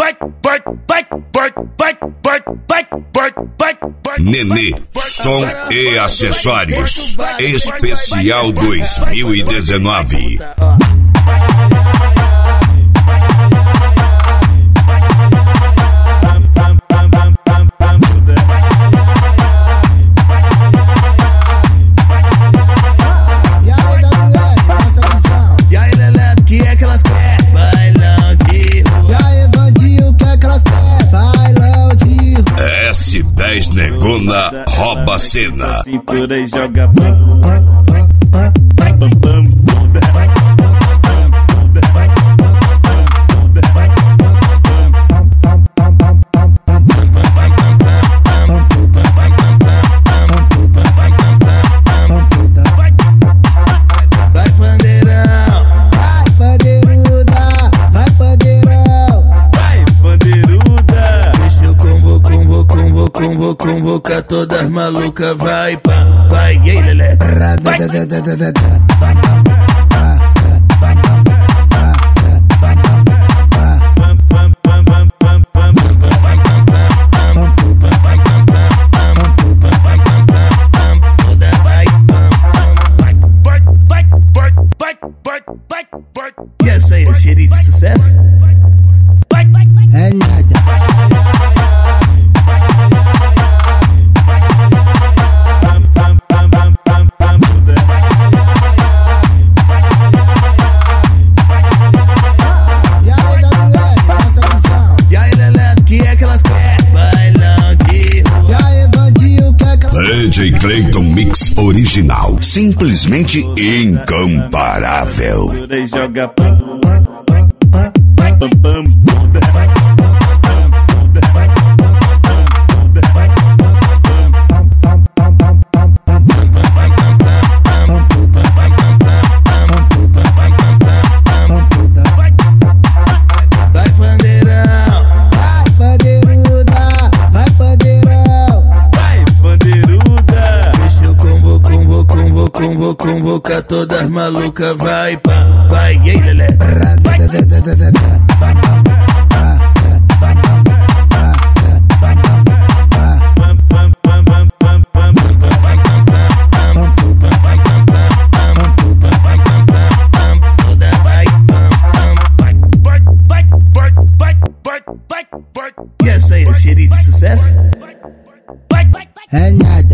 Nenê, som e acessórios. Especial 2019. S10 Negona rouba a cena. Cintura e joga pam pam pam pam. Vai pandeirão, vai pandeiruda, vai pandeirão, vai pandeiruda. Deixa eu convocar todas malucas, vai pam, vai, e aí lelé. E essa aí é cheirinho de sucesso? É nada. DJ Clayton Mix original, simplesmente incomparável. Joga pam pam pam pam pam. Vai pandeirão, vai pandeiruda, vai pandeirão, vai pandeiruda. Deixa eu convocar todas malucas, vai pam, vai, e aí lelé. E essa aí é cheirinho de sucesso? É nada.